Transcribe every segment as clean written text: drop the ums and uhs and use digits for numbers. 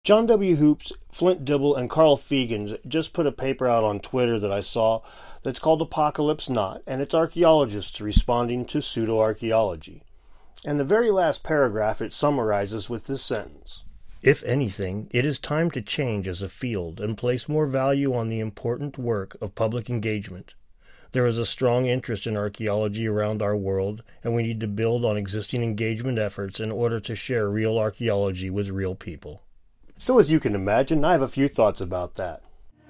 John W. Hoops, Flint Dibble, and Carl Fegans just put a paper out on Twitter that I saw that's called Apocalypse Not, and it's archaeologists responding to pseudo-archaeology. And the very last paragraph it summarizes with this sentence. If anything, it is time to change as a field and place more value on the important work of public engagement. There is a strong interest in archaeology around our world, and we need to build on existing engagement efforts in order to share real archaeology with real people. So as you can imagine, I have a few thoughts about that.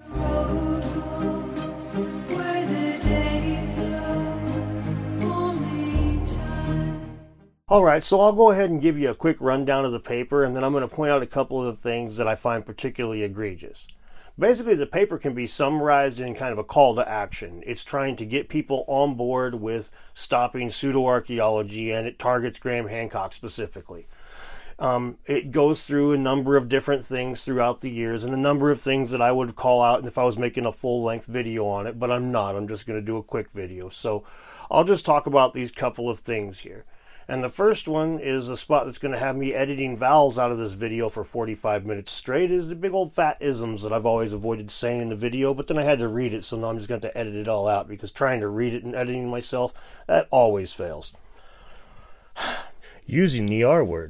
Alright, so I'll go ahead and give you a quick rundown of the paper, and then I'm going to point out a couple of the things that I find particularly egregious. Basically, the paper can be summarized in kind of a call to action. It's trying to get people on board with stopping pseudo-archaeology, and it targets Graham Hancock specifically. It goes through a number of different things throughout the years, and a number of things that I would call out if I was making a full-length video on it, but I'm not. I'm just going to do a quick video. So I'll just talk about these couple of things here. And the first one is the spot that's going to have me editing vowels out of this video for 45 minutes straight, is the big old fat isms that I've always avoided saying in the video, but then I had to read it, so now I'm just going to edit it all out, because trying to read it and editing myself, that always fails. Using the R word.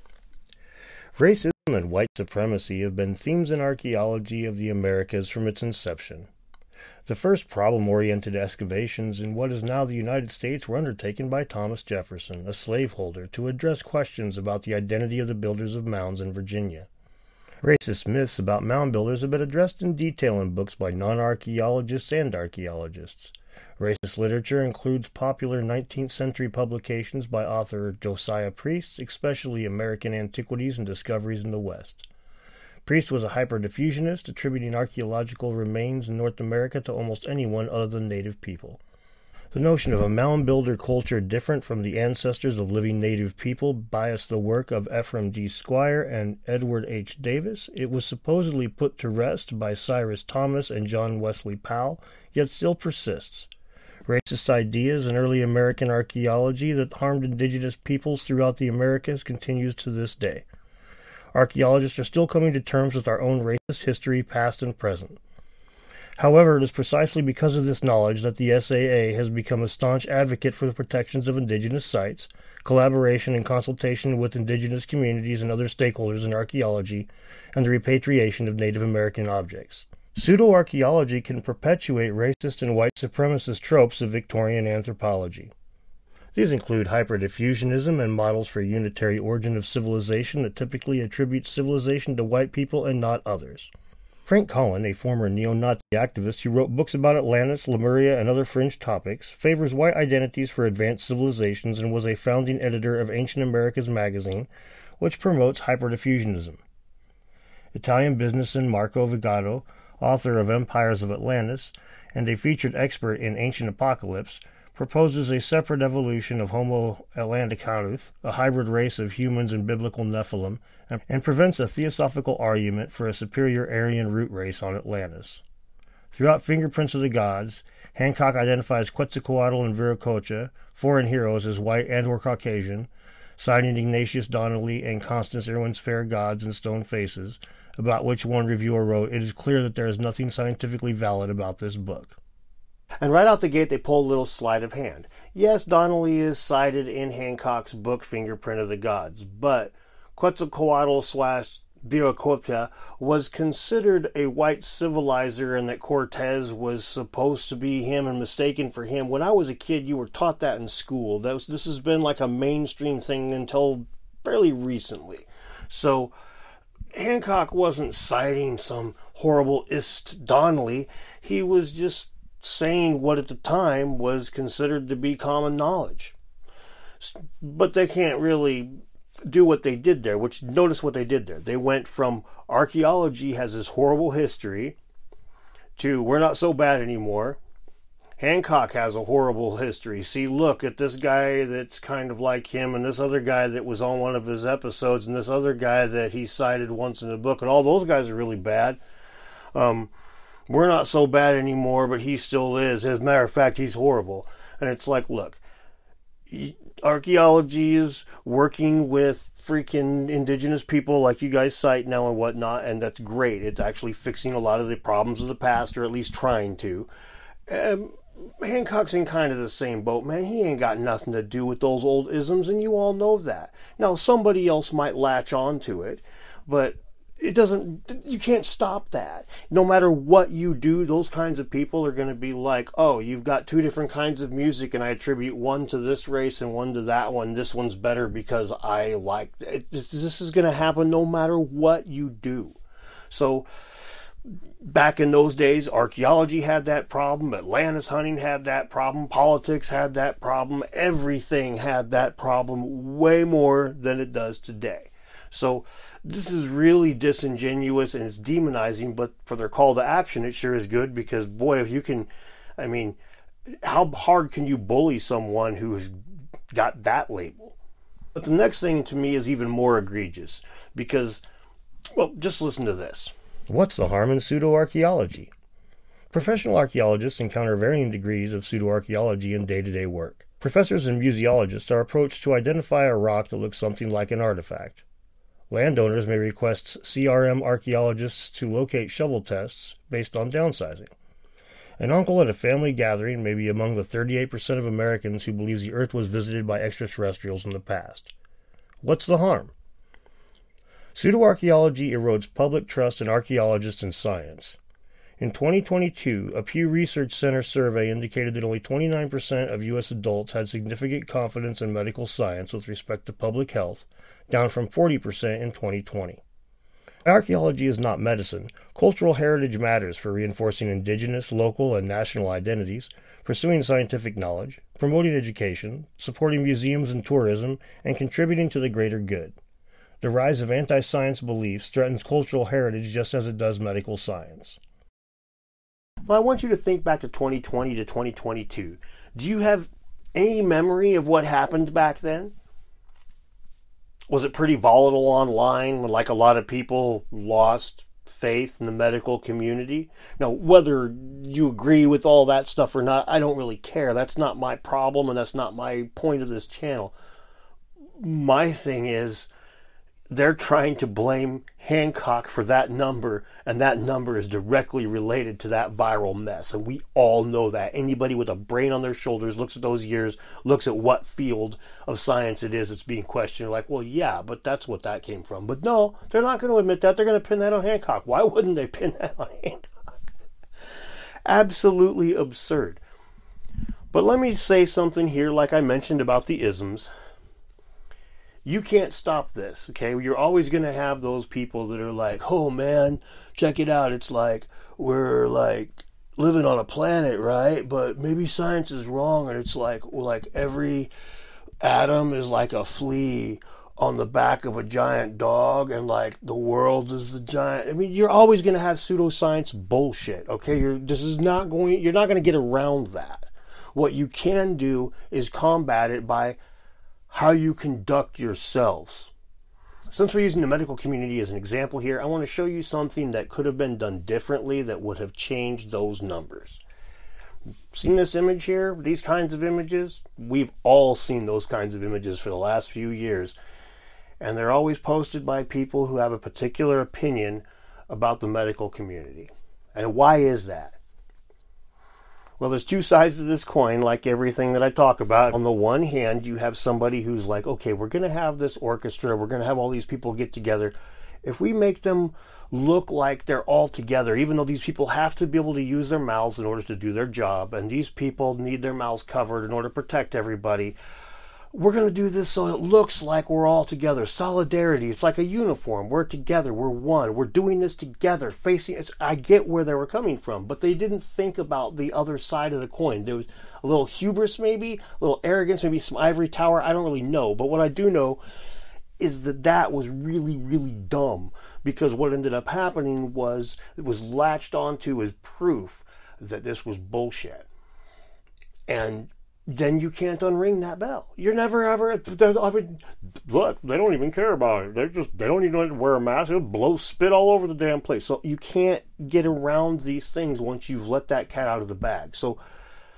Racism and white supremacy have been themes in archaeology of the Americas from its inception. The first problem-oriented excavations in what is now the United States were undertaken by Thomas Jefferson, a slaveholder, to address questions about the identity of the builders of mounds in Virginia. Racist myths about mound builders have been addressed in detail in books by non-archaeologists and archaeologists. Racist literature includes popular 19th century publications by author Josiah Priest, especially American Antiquities and Discoveries in the West. Priest was a hyperdiffusionist, attributing archaeological remains in North America to almost anyone other than native people. The notion of a mound builder culture different from the ancestors of living native people biased the work of Ephraim D. Squire and Edward H. Davis. It was supposedly put to rest by Cyrus Thomas and John Wesley Powell, yet still persists. Racist ideas in early American archaeology that harmed indigenous peoples throughout the Americas continues to this day. Archaeologists are still coming to terms with our own racist history, past and present. However, it is precisely because of this knowledge that the SAA has become a staunch advocate for the protections of indigenous sites, collaboration and consultation with indigenous communities and other stakeholders in archaeology, and the repatriation of Native American objects. Pseudo-archaeology can perpetuate racist and white supremacist tropes of Victorian anthropology. These include hyperdiffusionism and models for unitary origin of civilization that typically attribute civilization to white people and not others. Frank Collin, a former neo-Nazi activist who wrote books about Atlantis, Lemuria, and other fringe topics, favors white identities for advanced civilizations and was a founding editor of Ancient Americas magazine, which promotes hyperdiffusionism. Italian businessman Marco Vigato, author of Empires of Atlantis, and a featured expert in Ancient Apocalypse, proposes a separate evolution of Homo atlanticanus, a hybrid race of humans and biblical Nephilim, and prevents a theosophical argument for a superior Aryan root race on Atlantis. Throughout Fingerprints of the Gods, Hancock identifies Quetzalcoatl and Viracocha, foreign heroes, as white and or Caucasian, citing Ignatius Donnelly and Constance Irwin's Fair Gods and Stone Faces, about which one reviewer wrote, "It is clear that there is nothing scientifically valid about this book." And right out the gate, they pulled a little sleight of hand. Yes, Donnelly is cited in Hancock's book, Fingerprint of the Gods, but Quetzalcoatl/Viracocha was considered a white civilizer, and that Cortez was supposed to be him and mistaken for him. When I was a kid, you were taught that in school. This has been like a mainstream thing until fairly recently. So Hancock wasn't citing some horrible Donnelly. He was just saying what at the time was considered to be common knowledge. But they can't really do what they did there, which, notice what they did there. They went from archaeology has this horrible history to we're not so bad anymore. Hancock has a horrible history. See, look at this guy that's kind of like him, and this other guy that was on one of his episodes, and this other guy that he cited once in the book, and all those guys are really bad. We're not so bad anymore, but he still is. As a matter of fact, he's horrible. And it's like, look, archaeology is working with freaking indigenous people like you guys cite now and whatnot, and that's great. It's actually fixing a lot of the problems of the past, or at least trying to. Hancock's in kind of the same boat, man. He ain't got nothing to do with those old isms, and you all know that. Now, somebody else might latch on to it, but it doesn't, you can't stop that. No matter what you do, those kinds of people are going to be like, oh, you've got two different kinds of music, and I attribute one to this race and one to that one. This one's better because I like it. This is going to happen no matter what you do. So, back in those days, archaeology had that problem, Atlantis hunting had that problem, politics had that problem, everything had that problem way more than it does today. So this is really disingenuous and it's demonizing, but for their call to action, it sure is good because, boy, if you can, I mean, how hard can you bully someone who's got that label? But the next thing to me is even more egregious because, well, just listen to this. What's the harm in pseudoarchaeology? Professional archaeologists encounter varying degrees of pseudoarchaeology in day-to-day work. Professors and museologists are approached to identify a rock that looks something like an artifact. Landowners may request CRM archaeologists to locate shovel tests based on downsizing. An uncle at a family gathering may be among the 38% of Americans who believes the Earth was visited by extraterrestrials in the past. What's the harm? Pseudoarchaeology erodes public trust in archaeologists and science. In 2022, a Pew Research Center survey indicated that only 29% of U.S. adults had significant confidence in medical science with respect to public health, down from 40% in 2020. Archaeology is not medicine. Cultural heritage matters for reinforcing indigenous, local, and national identities, pursuing scientific knowledge, promoting education, supporting museums and tourism, and contributing to the greater good. The rise of anti-science beliefs threatens cultural heritage just as it does medical science. Well, I want you to think back to 2020 to 2022. Do you have any memory of what happened back then? Was it pretty volatile online when, like, a lot of people lost faith in the medical community? Now, whether you agree with all that stuff or not, I don't really care. That's not my problem, and that's not my point of this channel. My thing is, they're trying to blame Hancock for that number, and that number is directly related to that viral mess. And we all know that. Anybody with a brain on their shoulders looks at those years, looks at what field of science it is that's being questioned. Like, well, yeah, but that's what that came from. But no, they're not going to admit that. They're going to pin that on Hancock. Why wouldn't they pin that on Hancock? Absolutely absurd. But let me say something here, like I mentioned about the isms. You can't stop this, okay? You're always going to have those people that are like, oh man, check it out. It's like we're like living on a planet, right? But maybe science is wrong, and it's like every atom is like a flea on the back of a giant dog, and like the world is the giant. I mean, you're always going to have pseudoscience bullshit, okay? You're not going to get around that. What you can do is combat it by how you conduct yourselves. Since we're using the medical community as an example here, I want to show you something that could have been done differently that would have changed those numbers. Seen this image here? These kinds of images? We've all seen those kinds of images for the last few years. And they're always posted by people who have a particular opinion about the medical community. And why is that? Well, there's two sides to this coin, like everything that I talk about. On the one hand, you have somebody who's like, okay, we're going to have this orchestra, we're going to have all these people get together. If we make them look like they're all together, even though these people have to be able to use their mouths in order to do their job, and these people need their mouths covered in order to protect everybody, we're going to do this so it looks like we're all together. Solidarity. It's like a uniform. We're together. We're one. We're doing this together. I get where they were coming from, but they didn't think about the other side of the coin. There was a little hubris, maybe, a little arrogance, maybe some ivory tower. I don't really know. But what I do know is that was really, really dumb, because what ended up happening was it was latched onto as proof that this was bullshit. And then you can't unring that bell. You're never ever, look, they don't even care about it. They don't even know to wear a mask. They'll blow spit all over the damn place. So you can't get around these things once you've let that cat out of the bag. So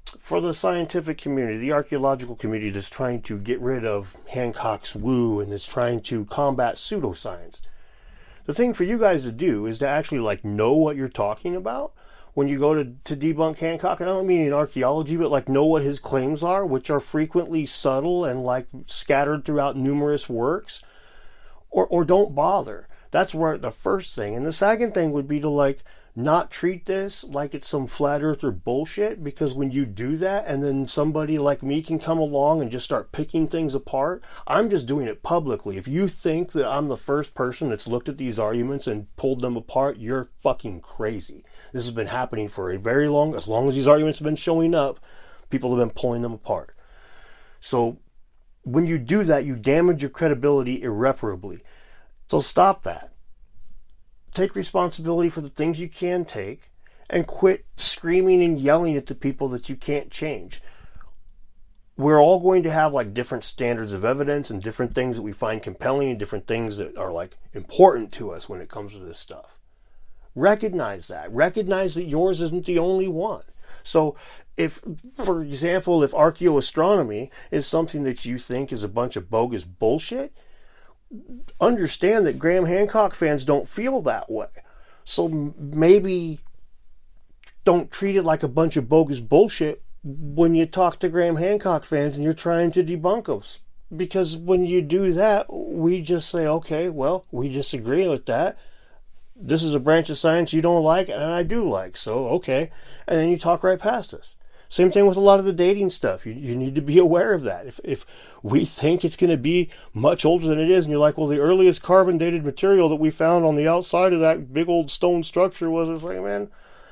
for the scientific community, the archaeological community that's trying to get rid of Hancock's woo and is trying to combat pseudoscience, the thing for you guys to do is to actually like know what you're talking about when you go to debunk Hancock. And I don't mean in archaeology, but like know what his claims are, which are frequently subtle and like scattered throughout numerous works, or don't bother. That's where the first thing. And the second thing would be to like not treat this like it's some flat earther bullshit, because when you do that and then somebody like me can come along and just start picking things apart, I'm just doing it publicly. If you think that I'm the first person that's looked at these arguments and pulled them apart, you're fucking crazy. This has been happening for a very long, as long as these arguments have been showing up, people have been pulling them apart. So when you do that, you damage your credibility irreparably. So stop that. Take responsibility for the things you can take, and quit screaming and yelling at the people that you can't change. We're all going to have like different standards of evidence and different things that we find compelling and different things that are like important to us when it comes to this stuff. Recognize that. Recognize that yours isn't the only one. So if, for example, if archaeoastronomy is something that you think is a bunch of bogus bullshit, understand that Graham Hancock fans don't feel that way. So maybe don't treat it like a bunch of bogus bullshit when you talk to Graham Hancock fans and you're trying to debunk us. Because when you do that, we just say, okay, well, we disagree with that. This is a branch of science you don't like, and I do like, so okay. And then you talk right past us. Same thing with a lot of the dating stuff. You need to be aware of that. If we think it's going to be much older than it is, and you're like, well, the earliest carbon-dated material that we found on the outside of that big old stone structure was, it's like, man,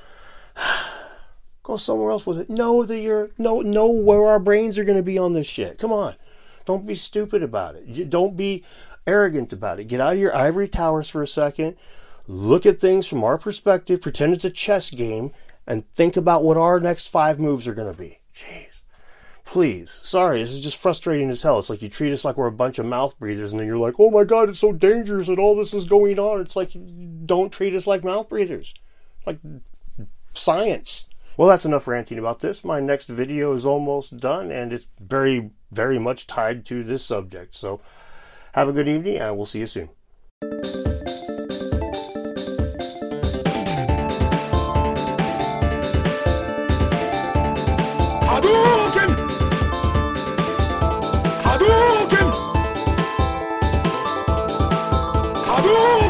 go somewhere else with it. Know where our brains are going to be on this shit. Come on. Don't be stupid about it. Don't be arrogant about it. Get out of your ivory towers for a second. Look at things from our perspective. Pretend it's a chess game. And think about what our next 5 moves are going to be. Jeez. Please. Sorry, this is just frustrating as hell. It's like you treat us like we're a bunch of mouth breathers, and then you're like, oh my God, it's so dangerous that all this is going on. It's like, don't treat us like mouth breathers. Like science. Well, that's enough ranting about this. My next video is almost done, and it's very, very much tied to this subject. So have a good evening, and we'll see you soon. Hadouken! Hadouken! Hadouken!